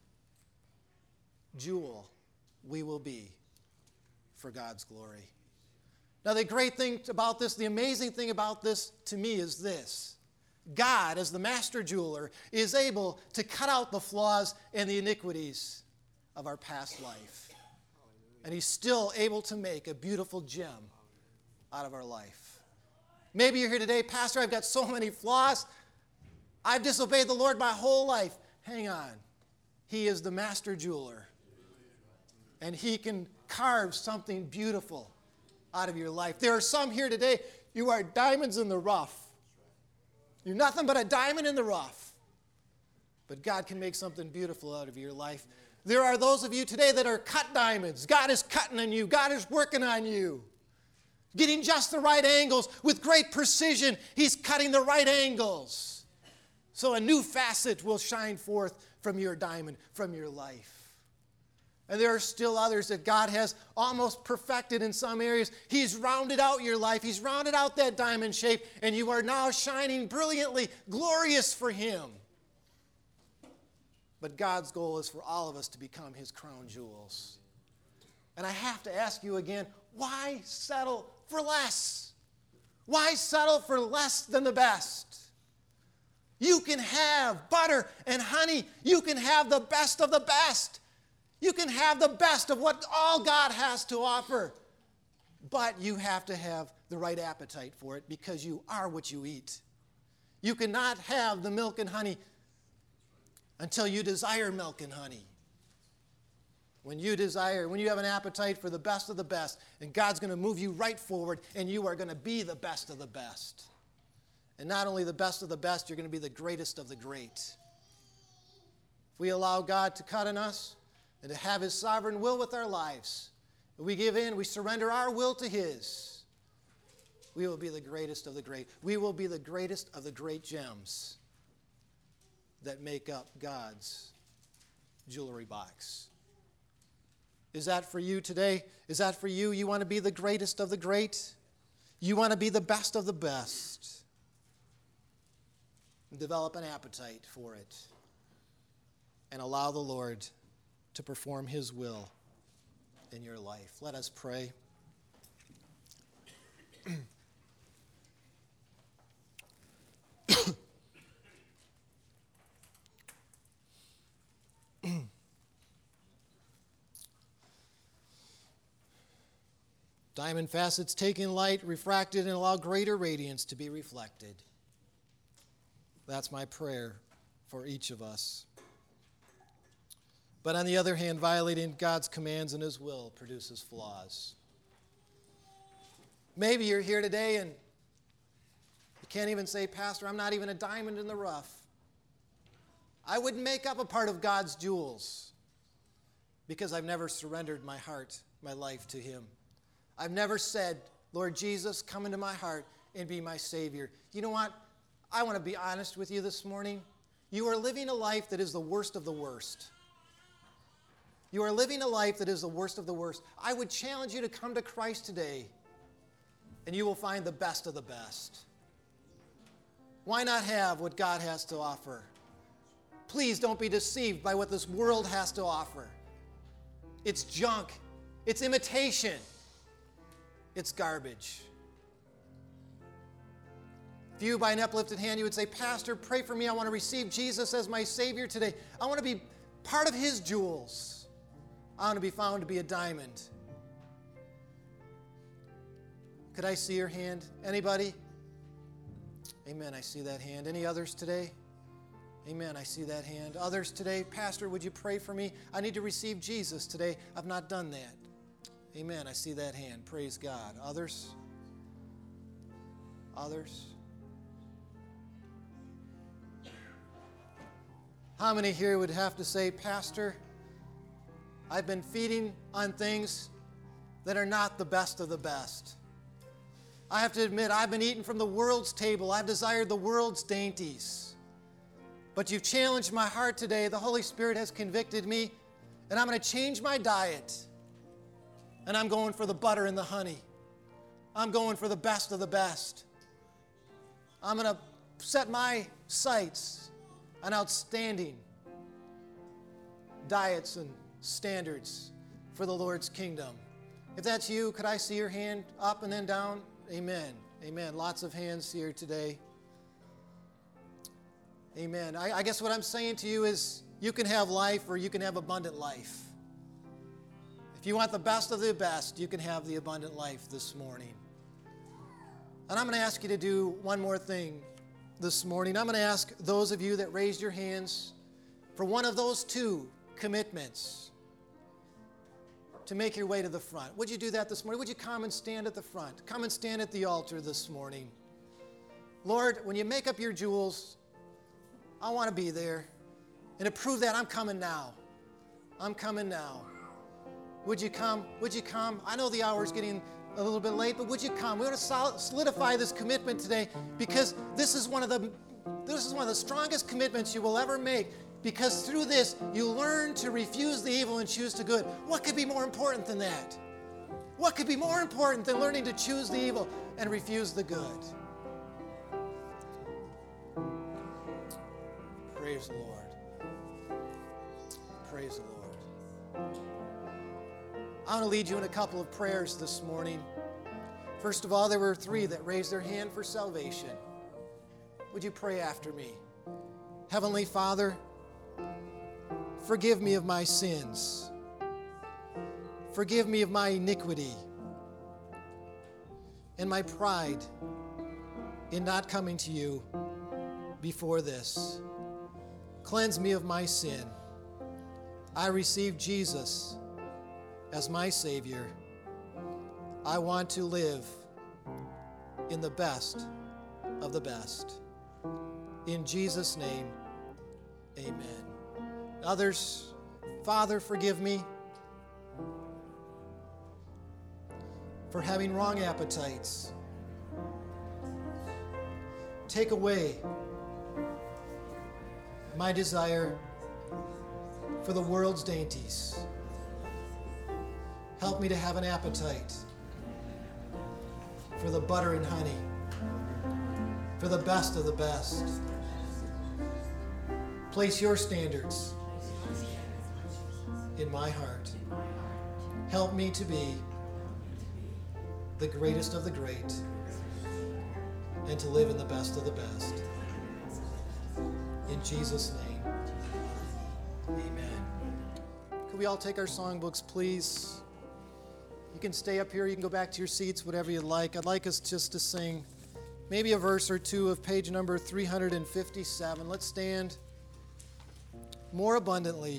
jewel we will be for God's glory. Now, the great thing about this, the amazing thing about this to me is this. God, as the master jeweler, is able to cut out the flaws and the iniquities of our past life. And he's still able to make a beautiful gem out of our life. Maybe you're here today, Pastor, I've got so many flaws. I've disobeyed the Lord my whole life. Hang on. He is the master jeweler. And he can carve something beautiful out of your life. There are some here today, you are diamonds in the rough. You're nothing but a diamond in the rough. But God can make something beautiful out of your life. There are those of you today that are cut diamonds. God is cutting on you. God is working on you. Getting just the right angles with great precision. He's cutting the right angles. So a new facet will shine forth from your diamond, from your life. And there are still others that God has almost perfected in some areas. He's rounded out your life. He's rounded out that diamond shape, and you are now shining brilliantly, glorious for Him. But God's goal is for all of us to become His crown jewels. And I have to ask you again, why settle for less? Why settle for less than the best? You can have butter and honey. You can have the best of the best. You can have the best of what all God has to offer. But you have to have the right appetite for it because you are what you eat. You cannot have the milk and honey until you desire milk and honey. When you have an appetite for the best of the best, and God's going to move you right forward, and you are going to be the best of the best. And not only the best of the best, you're going to be the greatest of the great. If we allow God to cut in us and to have His sovereign will with our lives, we give in, we surrender our will to His, we will be the greatest of the great. We will be the greatest of the great gems that make up God's jewelry box. Is that for you today? Is that for you? You want to be the greatest of the great? You want to be the best of the best? Develop an appetite for it and allow the Lord to perform His will in your life. Let us pray. Diamond facets take in light, refracted, and allow greater radiance to be reflected. That's my prayer for each of us. But on the other hand, violating God's commands and His will produces flaws. Maybe you're here today and you can't even say, Pastor, I'm not even a diamond in the rough. I wouldn't make up a part of God's jewels because I've never surrendered my heart, my life to Him. I've never said, Lord Jesus, come into my heart and be my Savior. You know what? I want to be honest with you this morning. You are living a life that is the worst of the worst. You are living a life that is the worst of the worst. I would challenge you to come to Christ today, and you will find the best of the best. Why not have what God has to offer? Please don't be deceived by what this world has to offer. It's junk. It's imitation. It's garbage. If you, by an uplifted hand, you would say, Pastor, pray for me. I want to receive Jesus as my Savior today. I want to be part of His jewels. I want to be found to be a diamond. Could I see your hand? Anybody? Amen. I see that hand. Any others today? Amen. I see that hand. Others today? Pastor, would you pray for me? I need to receive Jesus today. I've not done that. Amen. I see that hand. Praise God. Others? Others? How many here would have to say, Pastor, I've been feeding on things that are not the best of the best. I have to admit, I've been eating from the world's table. I've desired the world's dainties. But you've challenged my heart today. The Holy Spirit has convicted me, and I'm going to change my diet. And I'm going for the butter and the honey. I'm going for the best of the best. I'm going to set my sights on outstanding diets and standards for the Lord's kingdom. If that's you, could I see your hand up and then down? Amen. Amen. Lots of hands here today. Amen. I guess what I'm saying to you is you can have life or you can have abundant life. If you want the best of the best, you can have the abundant life this morning. And I'm going to ask you to do one more thing this morning. I'm going to ask those of you that raised your hands for one of those two commitments to make your way to the front. Would you do that this morning? Would you come and stand at the front? Come and stand at the altar this morning. Lord, when you make up your jewels, I want to be there. And to prove that, I'm coming now. I'm coming now. Would you come? Would you come? I know the hour's getting a little bit late, but would you come? We want to solidify this commitment today because this is one of the strongest commitments you will ever make, because through this you learn to refuse the evil and choose the good. What could be more important than that? What could be more important than learning to choose the evil and refuse the good? Praise the Lord. Praise the Lord. I want to lead you in a couple of prayers this morning. First of all, there were 3 that raised their hand for salvation. Would you pray after me? Heavenly Father, forgive me of my sins. Forgive me of my iniquity and my pride in not coming to you before this. Cleanse me of my sin. I receive Jesus as my Savior. I want to live in the best of the best. In Jesus' name, amen. Others, Father, forgive me for having wrong appetites. Take away my desire for the world's dainties. Help me to have an appetite for the butter and honey, for the best of the best. Place your standards in my heart. Help me to be the greatest of the great and to live in the best of the best. In Jesus' name, amen. Could we all take our songbooks, please? You can stay up here. You can go back to your seats, whatever you'd like. I'd like us just to sing maybe a verse or two of page number 357. Let's stand. More abundantly.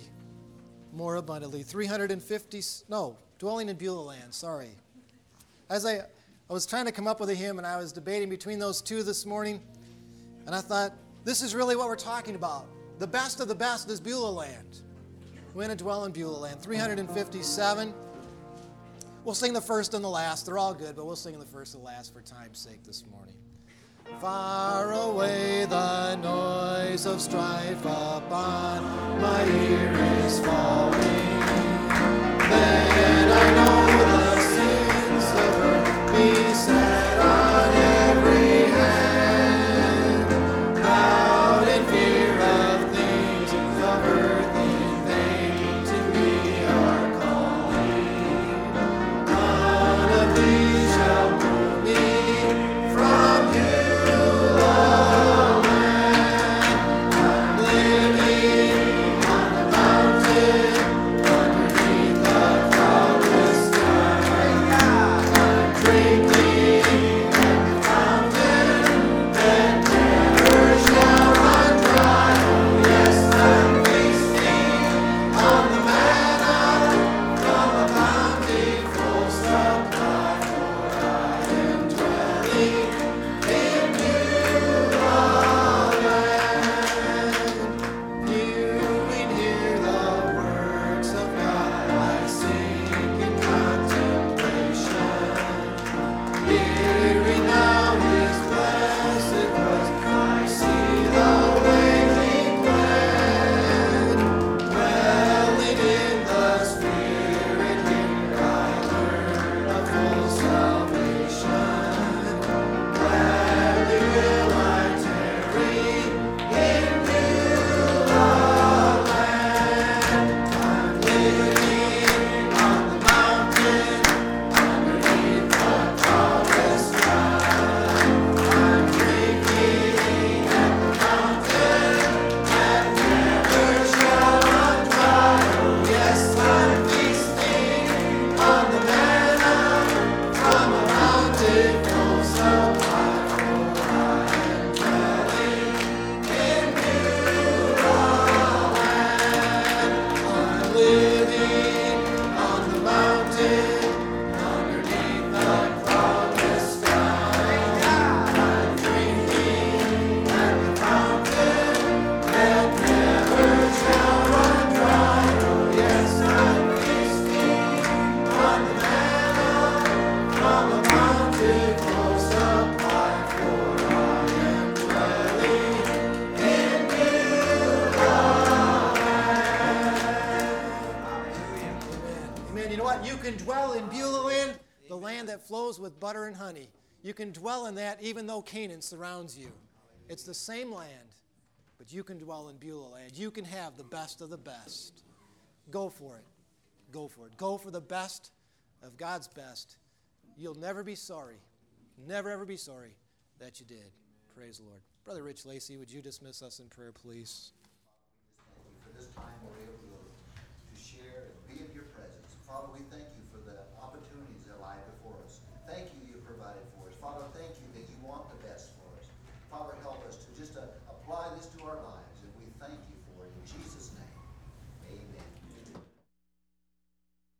350, Dwelling in Beulah Land, sorry. As I was trying to come up with a hymn, and I was debating between those two this morning, and I thought, this is really what we're talking about. The best of the best is Beulah Land. We're going to dwell in Beulah Land. 357. We'll sing the first and the last. They're all good, but we'll sing the first and the last for time's sake this morning. Far away the noise of strife upon my ear is falling. Then I know the sins of earth beset on every hand. Bowed in fear of things of earth in vain to me are calling. None of these shall move me from you. Living on a mountain Amen. You know what? You can dwell in Beulah land, the land that flows with butter and honey. You can dwell in that even though Canaan surrounds you. It's the same land, but you can dwell in Beulah land. You can have the best of the best. Go for it. Go for it. Go for the best of God's best. You'll never be sorry. Never, ever be sorry that you did. Praise the Lord. Brother Rich Lacey, would you dismiss us in prayer, please? Thank you for this time we're able to share and be in your presence. Father, we thank you